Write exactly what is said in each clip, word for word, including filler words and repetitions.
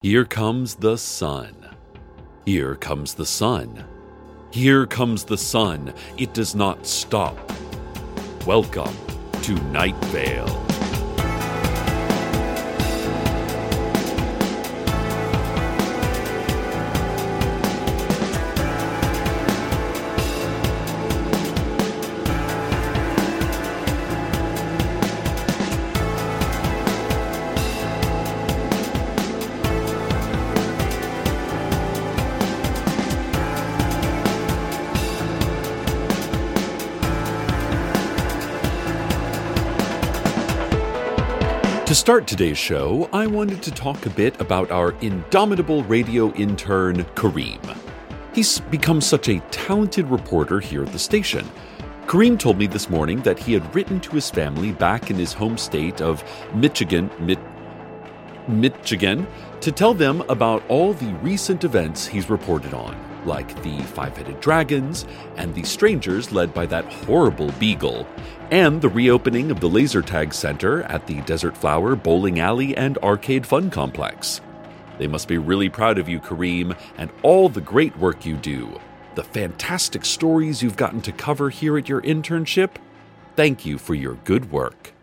Here comes the sun. Here comes the sun. Here comes the sun. It does not stop. Welcome to Night Vale. To start today's show, I wanted to talk a bit about our indomitable radio intern, Kareem. He's become such a talented reporter here at the station. Kareem told me this morning that he had written to his family back in his home state of Michigan, Mi- Michigan, to tell them about all the recent events he's reported on, like the five-headed dragons and the strangers led by that horrible beagle, and the reopening of the laser tag center at the Desert Flower Bowling Alley and Arcade Fun Complex. They must be really proud of you, Kareem, and all the great work you do. The fantastic stories you've gotten to cover here at your internship. Thank you for your good work.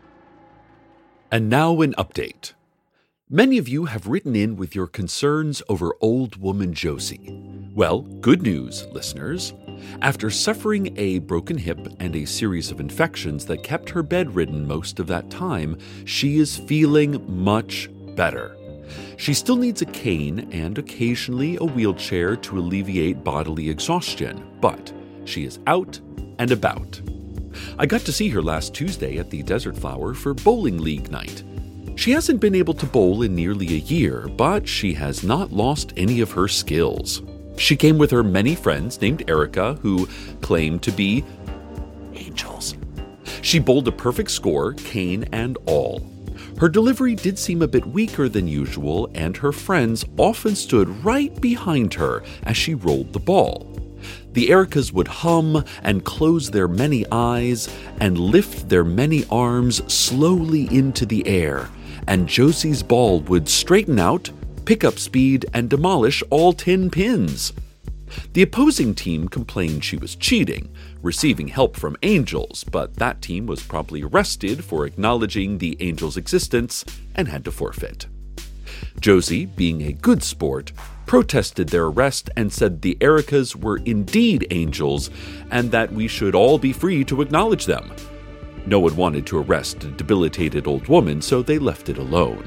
And now an update. Many of you have written in with your concerns over old woman Josie. Well, good news, listeners. After suffering a broken hip and a series of infections that kept her bedridden most of that time, she is feeling much better. She still needs a cane and occasionally a wheelchair to alleviate bodily exhaustion, but she is out and about. I got to see her last Tuesday at the Desert Flower for bowling league night. She hasn't been able to bowl in nearly a year, but she has not lost any of her skills. She came with her many friends named Erica, who claimed to be angels. She bowled a perfect score, cane and all. Her delivery did seem a bit weaker than usual, and her friends often stood right behind her as she rolled the ball. The Ericas would hum and close their many eyes and lift their many arms slowly into the air, and Josie's ball would straighten out, pick up speed, and demolish all ten pins. The opposing team complained she was cheating, receiving help from angels, but that team was promptly arrested for acknowledging the angels' existence and had to forfeit. Josie, being a good sport, protested their arrest and said the Ericas were indeed angels and that we should all be free to acknowledge them. No one wanted to arrest a debilitated old woman, so they left it alone.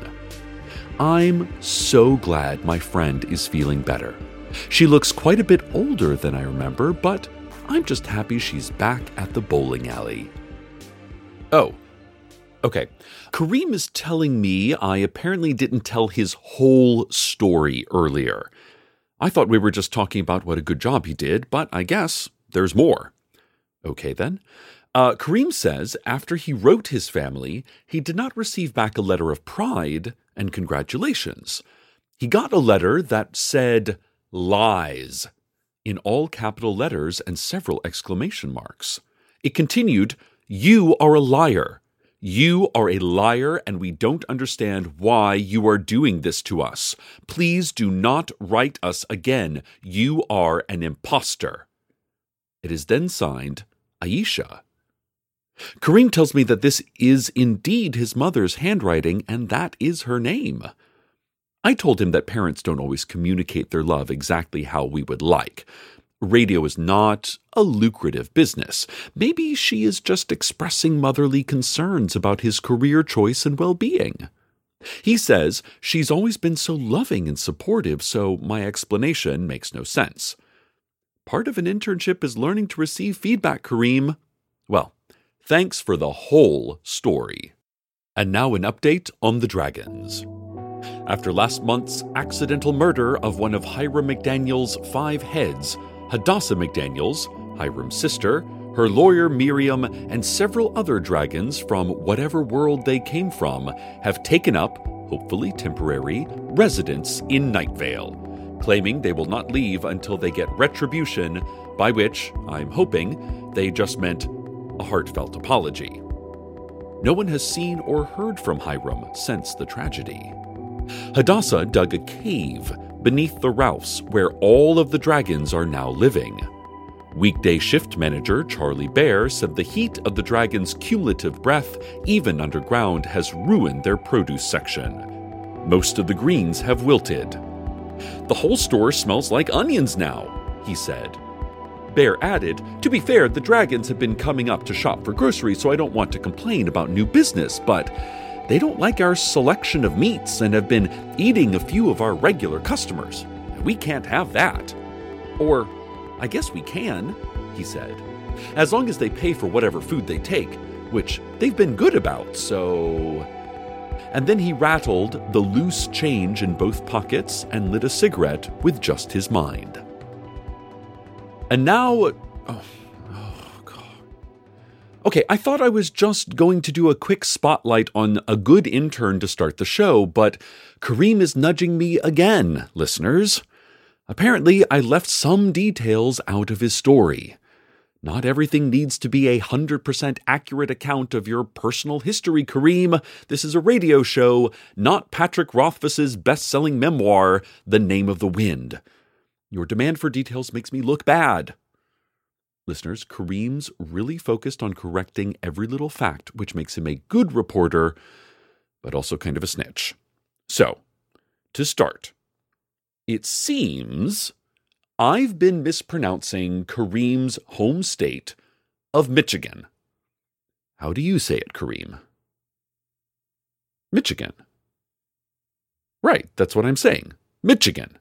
I'm so glad my friend is feeling better. She looks quite a bit older than I remember, but I'm just happy she's back at the bowling alley. Oh, okay. Kareem is telling me I apparently didn't tell his whole story earlier. I thought we were just talking about what a good job he did, but I guess there's more. Okay then. Uh, Kareem says after he wrote his family, he did not receive back a letter of pride and congratulations. He got a letter that said lies in all capital letters and several exclamation marks. It continued, "You are a liar. You are a liar and we don't understand why you are doing this to us. Please do not write us again. You are an imposter." It is then signed, Aisha. Kareem tells me that this is indeed his mother's handwriting and that is her name. I told him that parents don't always communicate their love exactly how we would like. Radio is not a lucrative business. Maybe she is just expressing motherly concerns about his career choice and well-being. He says she's always been so loving and supportive, so my explanation makes no sense. Part of an internship is learning to receive feedback, Kareem. Well, thanks for the whole story. And now an update on the dragons. After last month's accidental murder of one of Hiram McDaniel's five heads, Hadassah McDaniels, Hiram's sister, her lawyer Miriam, and several other dragons from whatever world they came from have taken up, hopefully temporary, residence in Night Vale, claiming they will not leave until they get retribution, by which, I'm hoping, they just meant a heartfelt apology. No one has seen or heard from Hiram since the tragedy. Hadassah dug a cave beneath the Ralphs where all of the dragons are now living. Weekday shift manager Charlie Bear said the heat of the dragons' cumulative breath, even underground, has ruined their produce section. Most of the greens have wilted. "The whole store smells like onions now," he said. Bear added, "To be fair, the dragons have been coming up to shop for groceries, so I don't want to complain about new business, but they don't like our selection of meats and have been eating a few of our regular customers. We can't have that. Or, I guess we can," he said, "as long as they pay for whatever food they take, which they've been good about, so..." And then he rattled the loose change in both pockets and lit a cigarette with just his mind. And now... Oh, oh, God. Okay, I thought I was just going to do a quick spotlight on a good intern to start the show, but Kareem is nudging me again, listeners. Apparently, I left some details out of his story. Not everything needs to be a one hundred percent accurate account of your personal history, Kareem. This is a radio show, not Patrick Rothfuss's best-selling memoir, The Name of the Wind. Your demand for details makes me look bad. Listeners, Kareem's really focused on correcting every little fact, which makes him a good reporter, but also kind of a snitch. So, to start, it seems I've been mispronouncing Kareem's home state of Michigan. How do you say it, Kareem? Michigan. Right, that's what I'm saying. Michigan.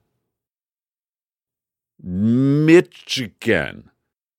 Michigan.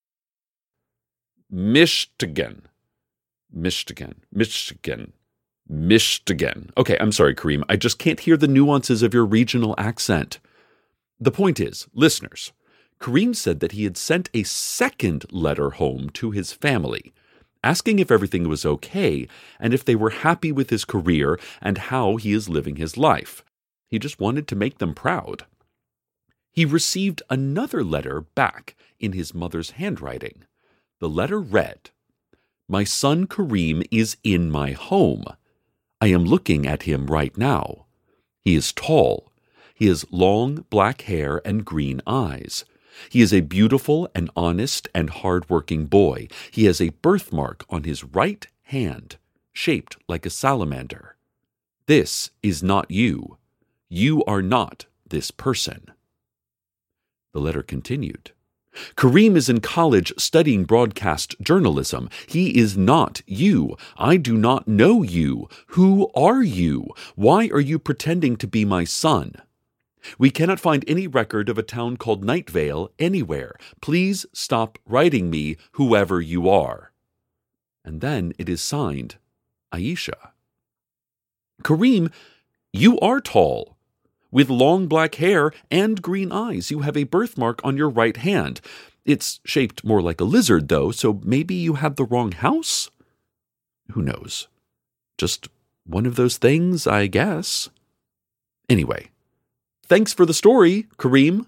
Michigan. Michigan. Michigan. Michigan. Okay, I'm sorry, Kareem. I just can't hear the nuances of your regional accent. The point is, listeners, Kareem said that he had sent a second letter home to his family, asking if everything was okay and if they were happy with his career and how he is living his life. He just wanted to make them proud. He received another letter back in his mother's handwriting. The letter read, "My son Kareem is in my home. I am looking at him right now. He is tall. He has long black hair and green eyes. He is a beautiful and honest and hard-working boy. He has a birthmark on his right hand, shaped like a salamander. This is not you. You are not this person." The letter continued. "Kareem is in college studying broadcast journalism. He is not you. I do not know you. Who are you? Why are you pretending to be my son? We cannot find any record of a town called Night Vale anywhere. Please stop writing me, whoever you are." And then it is signed, Aisha. Kareem, you are tall. With long black hair and green eyes, you have a birthmark on your right hand. It's shaped more like a lizard, though, so maybe you have the wrong house? Who knows? Just one of those things, I guess. Anyway, thanks for the story, Kareem.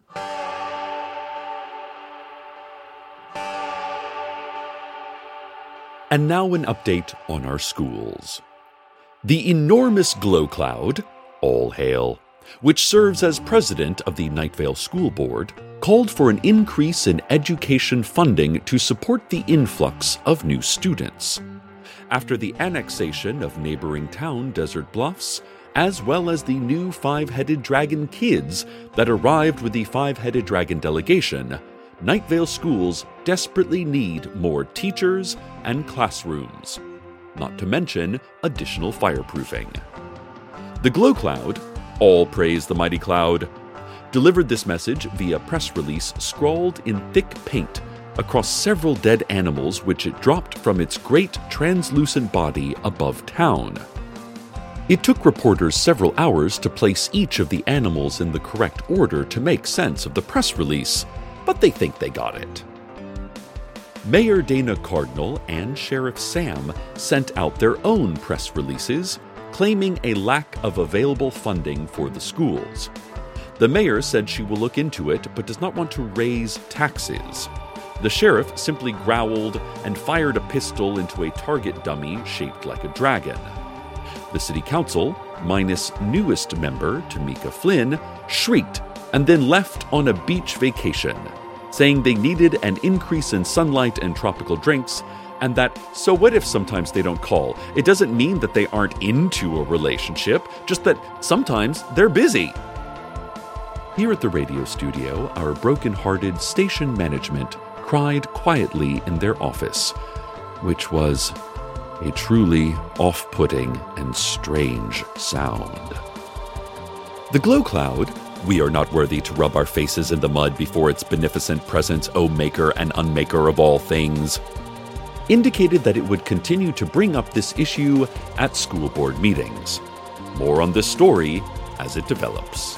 And now an update on our schools. The enormous Glow Cloud, all hail, which serves as president of the Night Vale School Board, called for an increase in education funding to support the influx of new students. After the annexation of neighboring town Desert Bluffs, as well as the new Five-Headed Dragon kids that arrived with the Five-Headed Dragon delegation, Night Vale schools desperately need more teachers and classrooms, not to mention additional fireproofing. The Glow Cloud, all praise the mighty cloud, delivered this message via press release scrawled in thick paint across several dead animals which it dropped from its great translucent body above town. It took reporters several hours to place each of the animals in the correct order to make sense of the press release, but they think they got it. Mayor Dana Cardinal and Sheriff Sam sent out their own press releases, claiming a lack of available funding for the schools. The mayor said she will look into it, but does not want to raise taxes. The sheriff simply growled and fired a pistol into a target dummy shaped like a dragon. The city council, minus newest member, Tamika Flynn, shrieked and then left on a beach vacation, saying they needed an increase in sunlight and tropical drinks, and that, so what if sometimes they don't call? It doesn't mean that they aren't into a relationship, just that sometimes they're busy. Here at the radio studio, our broken-hearted station management cried quietly in their office, which was a truly off-putting and strange sound. The glow cloud, we are not worthy to rub our faces in the mud before its beneficent presence, O maker and unmaker of all things, indicated that it would continue to bring up this issue at school board meetings. More on this story as it develops.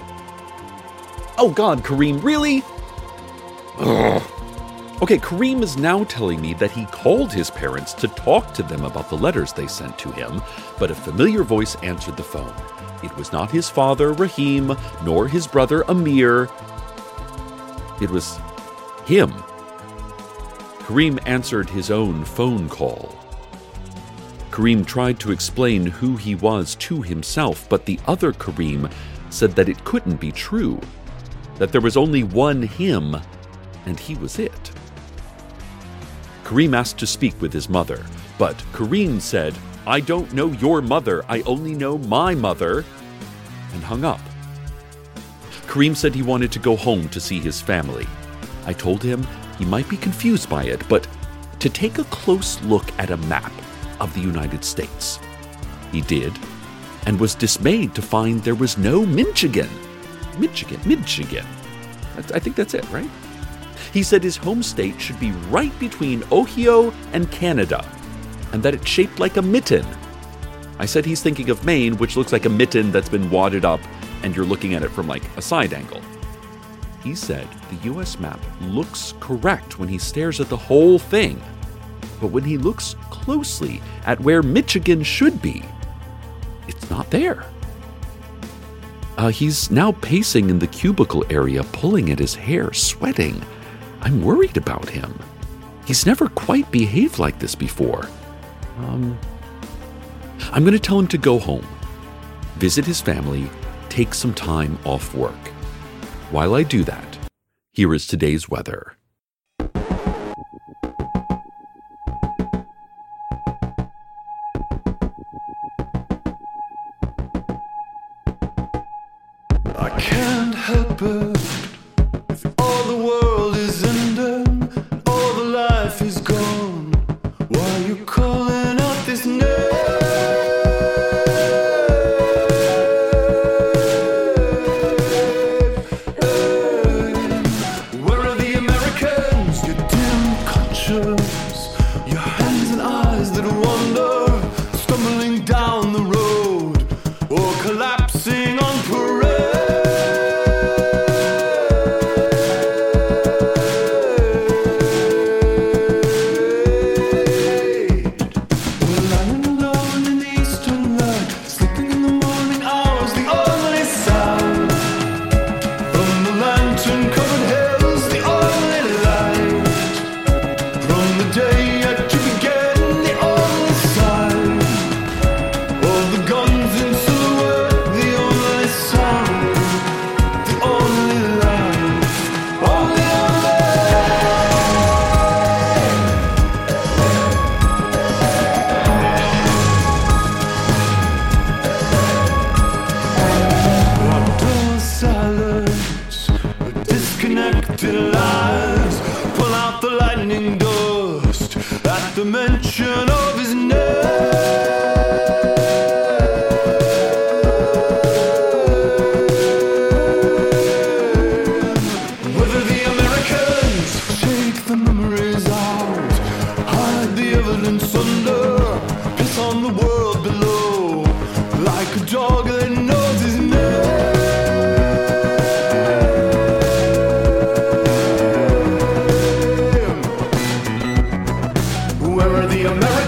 Oh God, Kareem, really? Ugh. Okay, Kareem is now telling me that he called his parents to talk to them about the letters they sent to him, but a familiar voice answered the phone. It was not his father, Raheem, nor his brother, Amir. It was him. Kareem answered his own phone call. Kareem tried to explain who he was to himself, but the other Kareem said that it couldn't be true, that there was only one him, and he was it. Kareem asked to speak with his mother, but Kareem said, "I don't know your mother, I only know my mother," and hung up. Kareem said he wanted to go home to see his family. I told him he might be confused by it, but to take a close look at a map of the United States. He did, and was dismayed to find there was no Michigan. Michigan, Michigan. I think that's it, right? He said his home state should be right between Ohio and Canada, and that it's shaped like a mitten. I said he's thinking of Maine, which looks like a mitten that's been wadded up, and you're looking at it from like a side angle. He said the U S map looks correct when he stares at the whole thing, but when he looks closely at where Michigan should be, it's not there. Uh, he's now pacing in the cubicle area, pulling at his hair, sweating. I'm worried about him. He's never quite behaved like this before. Um, I'm going to tell him to go home, visit his family, take some time off work. While I do that, here is today's weather. I can't help it if all the world is ending, all the life is gone. Why are you calling out this name? Where are the Americans? Your dim conscience, your hands and eyes that wander, stumbling down the road or collapsing on parade. Lies, pull out the lightning dust at the mention of his name. Whether the Americans take the memories out, hide the evidence under, piss on the world below, like a dog that knows his name. America.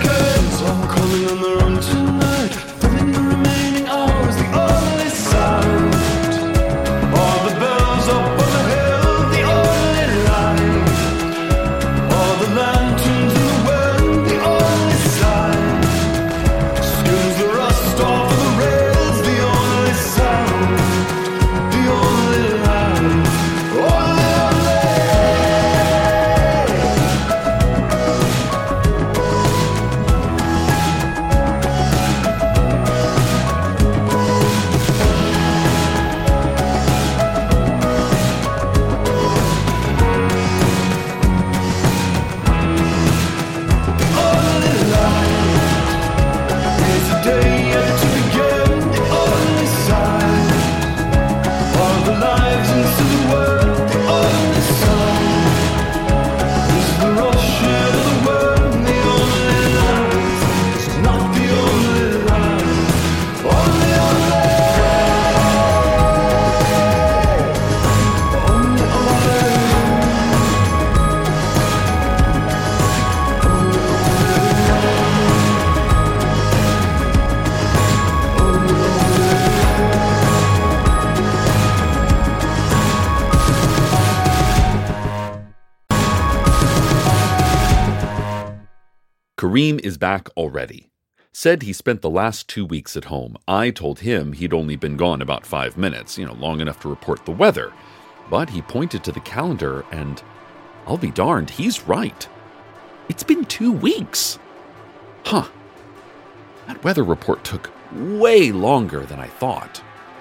Kareem is back already. Said he spent the last two weeks at home. I told him he'd only been gone about five minutes, you know, long enough to report the weather. But he pointed to the calendar and, I'll be darned, he's right. It's been two weeks. Huh. That weather report took way longer than I thought.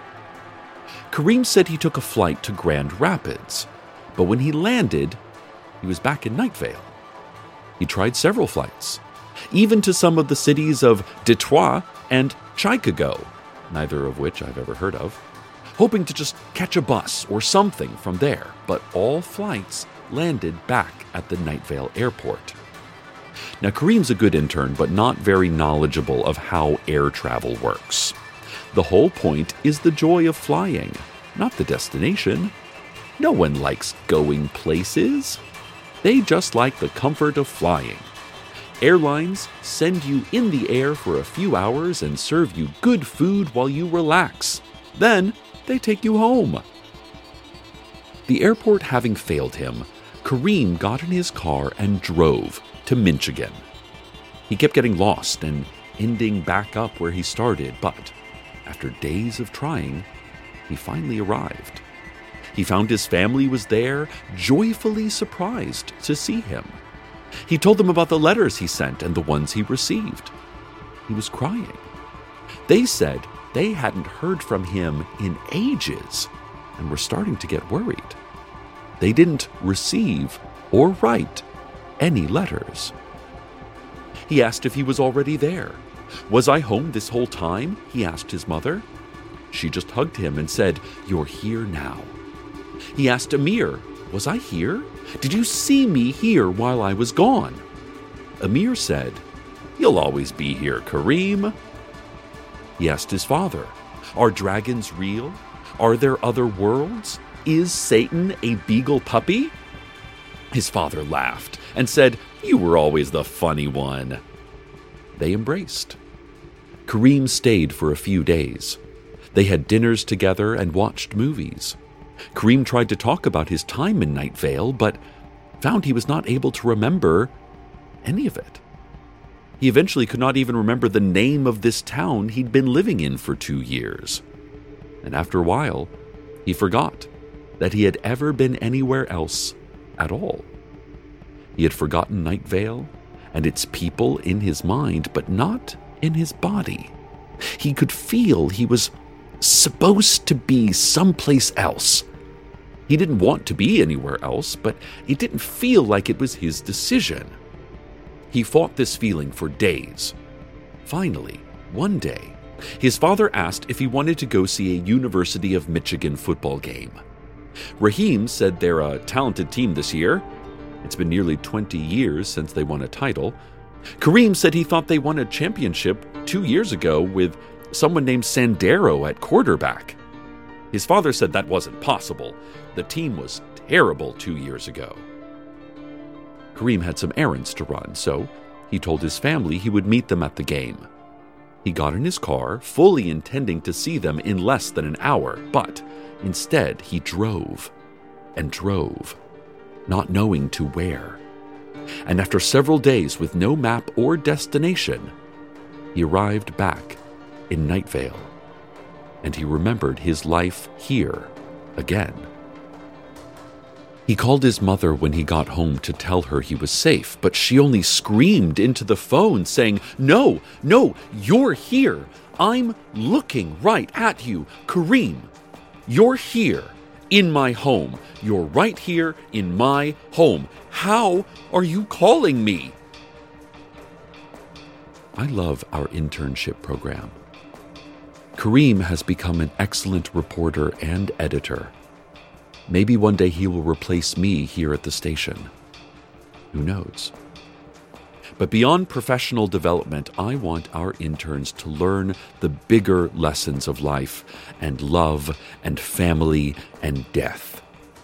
Kareem said he took a flight to Grand Rapids, but when he landed, he was back in Night Vale. He tried several flights, even to some of the cities of Detroit and Chicago, neither of which I've ever heard of, hoping to just catch a bus or something from there, but all flights landed back at the Night Vale airport. Now, Kareem's a good intern, but not very knowledgeable of how air travel works. The whole point is the joy of flying, not the destination. No one likes going places. They just like the comfort of flying. Airlines send you in the air for a few hours and serve you good food while you relax. Then they take you home. The airport having failed him, Kareem got in his car and drove to Michigan. He kept getting lost and ending back up where he started, but after days of trying, he finally arrived. He found his family was there, joyfully surprised to see him. He told them about the letters he sent and the ones he received. He was crying. They said they hadn't heard from him in ages and were starting to get worried. They didn't receive or write any letters. He asked if he was already there. Was I home this whole time? He asked his mother. She just hugged him and said, "You're here now." He asked Amir, "Was I here? Did you see me here while I was gone?" Amir said, "You'll always be here, Kareem." He asked his father, "Are dragons real? Are there other worlds? Is Satan a beagle puppy?" His father laughed and said, "You were always the funny one." They embraced. Kareem stayed for a few days. They had dinners together and watched movies. Kareem tried to talk about his time in Night Vale, but found he was not able to remember any of it. He eventually could not even remember the name of this town he'd been living in for two years. And after a while, he forgot that he had ever been anywhere else at all. He had forgotten Night Vale and its people in his mind, but not in his body. He could feel he was supposed to be someplace else. He didn't want to be anywhere else, but it didn't feel like it was his decision. He fought this feeling for days. Finally, one day, his father asked if he wanted to go see a University of Michigan football game. Raheem said they're a talented team this year. It's been nearly twenty years since they won a title. Kareem said he thought they won a championship two years ago with someone named Sandero at quarterback. His father said that wasn't possible. The team was terrible two years ago. Kareem had some errands to run, so he told his family he would meet them at the game. He got in his car, fully intending to see them in less than an hour, but instead he drove and drove, not knowing to where. And after several days with no map or destination, he arrived back in Night Vale, and he remembered his life here again. He called his mother when he got home to tell her he was safe, but she only screamed into the phone saying, "No, no, you're here. I'm looking right at you. Kareem, you're here in my home. You're right here in my home. How are you calling me?" I love our internship program. Kareem has become an excellent reporter and editor. Maybe one day he will replace me here at the station. Who knows? But beyond professional development, I want our interns to learn the bigger lessons of life and love and family and death.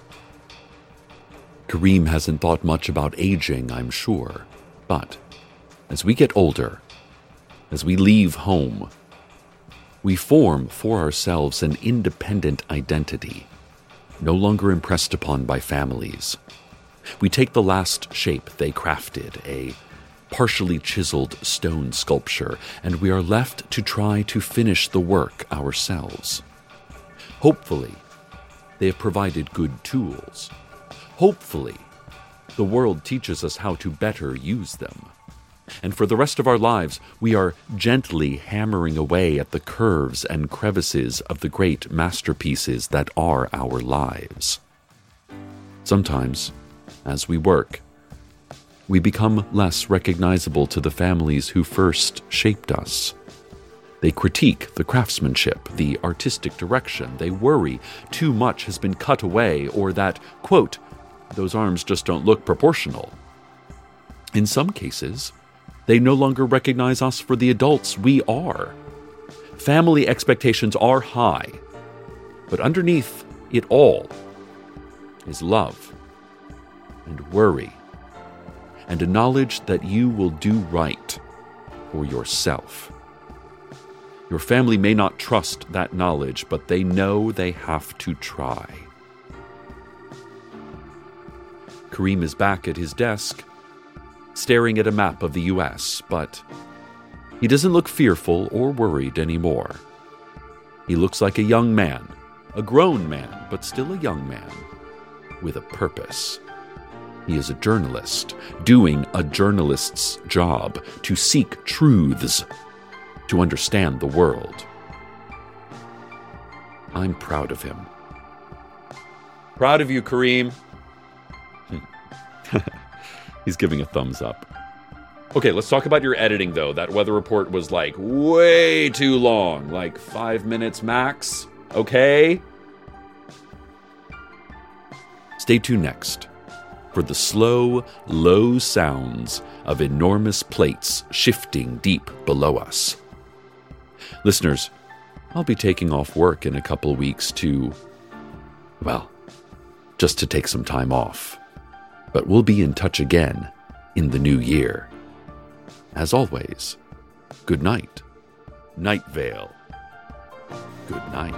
Kareem hasn't thought much about aging, I'm sure, but as we get older, as we leave home, we form for ourselves an independent identity, no longer impressed upon by families. We take the last shape they crafted, a partially chiseled stone sculpture, and we are left to try to finish the work ourselves. Hopefully, they have provided good tools. Hopefully, the world teaches us how to better use them. And for the rest of our lives, we are gently hammering away at the curves and crevices of the great masterpieces that are our lives. Sometimes, as we work, we become less recognizable to the families who first shaped us. They critique the craftsmanship, the artistic direction. They worry too much has been cut away, or that, quote, those arms just don't look proportional. In some cases, they no longer recognize us for the adults we are. Family expectations are high, but underneath it all is love and worry and a knowledge that you will do right for yourself. Your family may not trust that knowledge, but they know they have to try. Kareem is back at his desk, staring at a map of the U S, but he doesn't look fearful or worried anymore. He looks like a young man, a grown man, but still a young man, with a purpose. He is a journalist, doing a journalist's job, to seek truths, to understand the world. I'm proud of him. Proud of you, Kareem. He's giving a thumbs up. Okay, let's talk about your editing, though. That weather report was, like, way too long. Like, five minutes max. Okay? Stay tuned next for the slow, low sounds of enormous plates shifting deep below us. Listeners, I'll be taking off work in a couple weeks to, well, just to take some time off. But we'll be in touch again in the new year. As always, good night. Night Vale. Good night.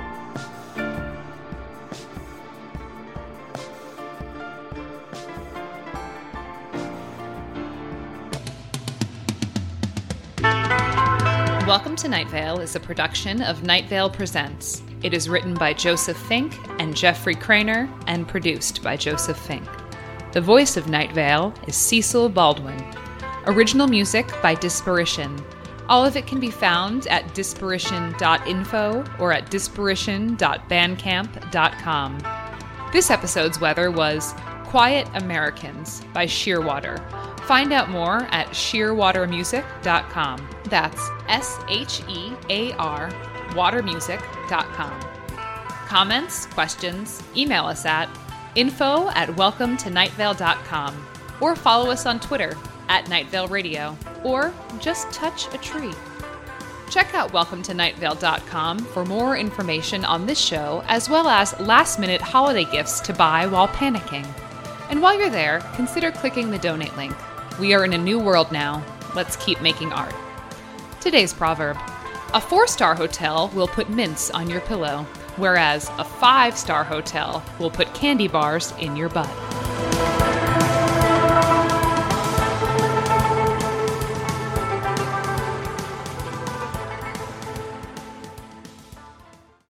Welcome to Night Vale is a production of Night Vale Presents. It is written by Joseph Fink and Jeffrey Craner and produced by Joseph Fink. The voice of Night Vale is Cecil Baldwin. Original music by Disparition. All of it can be found at disparition dot info or at disparition dot bandcamp dot com. This episode's weather was Quiet Americans by Shearwater. Find out more at shearwater music dot com. That's S H E A R water music dot com. Comments, questions, email us at info at welcome to night vale dot com or follow us on Twitter at Night Vale Radio or just touch a tree. Check out welcome to night vale dot com for more information on this show as well as last-minute holiday gifts to buy while panicking. And while you're there, consider clicking the donate link. We are in a new world now. Let's keep making art. Today's proverb: a four-star hotel will put mints on your pillow, whereas a five-star hotel will put candy bars in your butt.